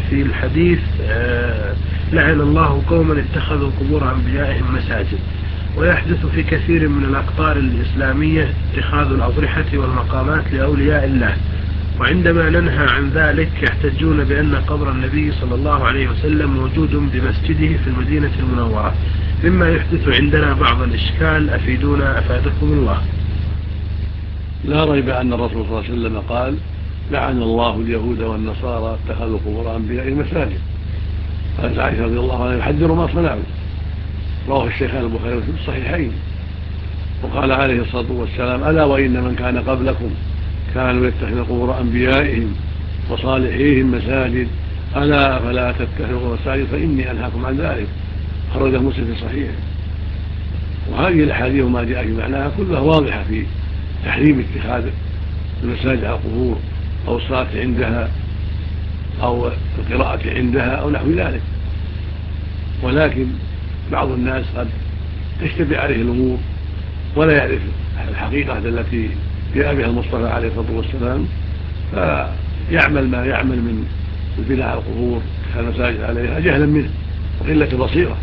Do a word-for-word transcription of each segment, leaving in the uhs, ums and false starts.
في الحديث آه لعن الله قوما اتخذوا قبور أنبيائهم مساجد، ويحدث في كثير من الأقطار الإسلامية اتخاذ الأضرحة والمقامات لأولياء الله، وعندما ننهى عن ذلك يحتجون بأن قبر النبي صلى الله عليه وسلم موجود بمسجده في المدينة المنورة، مما يحدث عندنا بعض الإشكال، أفيدونا أفادكم الله. لا ريب أن الرسول صلى الله عليه وسلم قال لعن الله اليهود والنصارى اتخذوا قبور أنبيائهم مساجد. قالت عائشة رضي الله عنها يحذر ما صنعوا، رواه الشيخان البخاري في الصحيحين. وقال عليه الصلاة والسلام ألا وإن من كان قبلكم كانوا يتخذون قبور أنبيائهم وصالحيهم مساجد ألا فلا تتخذوا مساجد فإني أنهاكم عن ذلك، خرجه مسلم في صحيحه. وهذه الأحاديث وما جاء في معناها كلها واضحة في تحريم اتخاذ المساجد على القبور أو الصلاة عندها أو القراءة عندها أو نحو ذلك. ولكن بعض الناس قد تشتبه عليه الأمور ولا يعرف الحقيقة التي جاء بها المصطفى عليه الصلاة والسلام، فيعمل ما يعمل من البناء على القبور كالمساجد عليها جهلا منه وقلة بصيرة.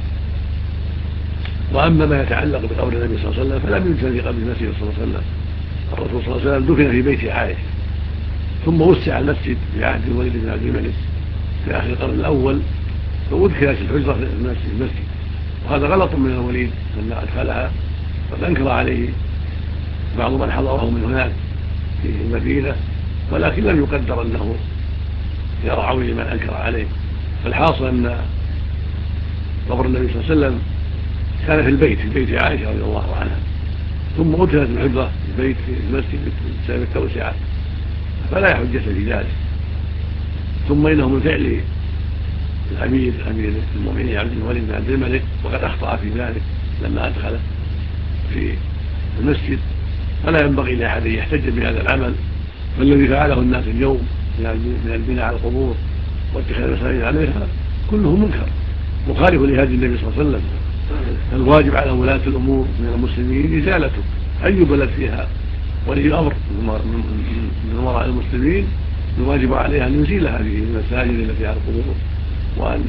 وأما ما يتعلق بقبر النبي صلى الله عليه وسلم فلم يدفن في قبر النبي صلى الله عليه وسلم. الرسول صلى الله عليه وسلم دفن في بيت عائشة، ثم وسع المسجد في عهد الوليد بن عبد الملك في آخر القرن الأول، فأدخلت الحجرة في المسجد، وهذا غلط من الوليد لما أدخلها، قد أنكر عليه بعض من حضره من هناك في المدينة، ولكن لم يقدر أنه يرعوي لمن أنكر عليه. فالحاصل أن قبر النبي صلى الله عليه وسلم كان في البيت في بيت عائشة رضي الله عنها، ثم أدخلت الحجرة في البيت في المسجد بسبب التوسعة، فلا حجة في ذلك. ثم إنه من فعل الأمير أمير المؤمنين عبد الوليد بن عبد الملك، وقد أخطأ في ذلك لما أدخل في المسجد، فلا ينبغي لأحد أن يحتج بهذا العمل. فالذي فعله الناس اليوم من البناء على القبور واتخاذ المساجد عليها كله منكر مخالف لهدي النبي صلى الله عليه وسلم. الواجب على ولاة الأمور من المسلمين إزالته، أي بلد فيها ولي أمر من وراء المسلمين الواجب عليها أن يزيل هذه المساجد التي على القبور، وأن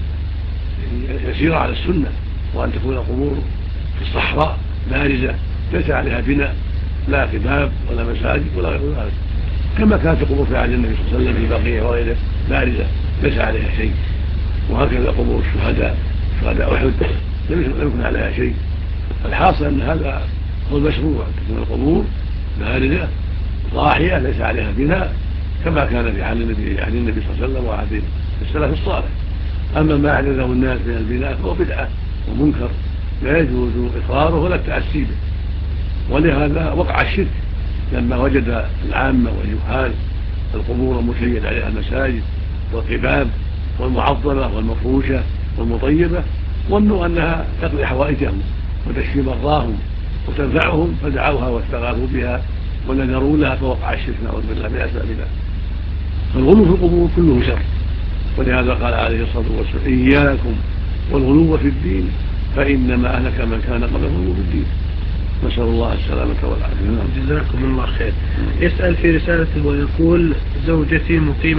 يسير على السنة، وأن تكون القبور في الصحراء بارزة ليس عليها بناء لا قباب ولا مساجد ولا غير ذلك، كما كانت القبور في عهد النبي صلى الله عليه وسلم في بقية وغيره بارزة ليس عليها شيء. وهكذا قبور الشهداء شهداء أحد لم يكن عليها شيء. الحاصل أن هذا هو المشروع، أن تكون القبور بارزة ضاحية ليس عليها بناء كما كان في عهد النبي صلى الله عليه وسلم وعهد السلف الصالح. أما ما أحدثه الناس من البناء فهو بدعة ومنكر لا يجوز إقراره ولا التأسي به. ولهذا وقع الشرك لما وجد العامة والجهال القبور المشيد عليها المساجد والقباب والمعظمة والمفروشة والمطيبة، ظنوا أنها تقضي حوائجهم وتشفي مرضاهم وتنفعهم، فدعوها واستغاثوا بها ونذروا لها، فوقع الشرك نعوذ بالله من أسبابها. فالغلو في القبور كله شر، ولهذا قال عليه الصلاة والسلام إياكم والغلو في الدين فإنما أهلك من كان قبلكم في الدين. نسأل الله السلامة والعافية. جزاكم الله خير. يسأل في رسالته ويقول زوجتي مقيمة